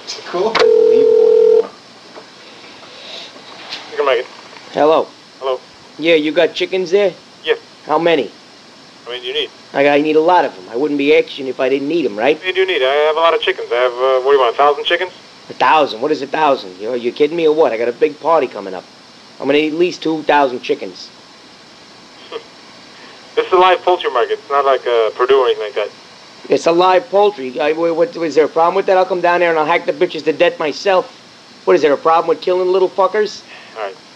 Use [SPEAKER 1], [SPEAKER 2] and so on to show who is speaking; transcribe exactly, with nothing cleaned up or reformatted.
[SPEAKER 1] Cool. Unbelievable.
[SPEAKER 2] You can make it.
[SPEAKER 3] Hello.
[SPEAKER 2] Hello.
[SPEAKER 3] Yeah, you got chickens there?
[SPEAKER 2] Yes.
[SPEAKER 3] How many?
[SPEAKER 2] How many do you need?
[SPEAKER 3] I, I need a lot of them. I wouldn't be asking if I didn't need them, right?
[SPEAKER 2] What do you need? I have a lot of chickens. I have, uh, what do you want, a thousand chickens?
[SPEAKER 3] A thousand? What is a thousand? You, you kidding me or what? I got a big party coming up. I'm gonna need at least two thousand chickens.
[SPEAKER 2] This is a live poultry market. It's not like uh, Purdue or anything like that.
[SPEAKER 3] It's a live poultry. I, what, what, is there a problem with that? I'll come down there and I'll hack the bitches to death myself. What, is there a problem with killing little fuckers?
[SPEAKER 2] All right.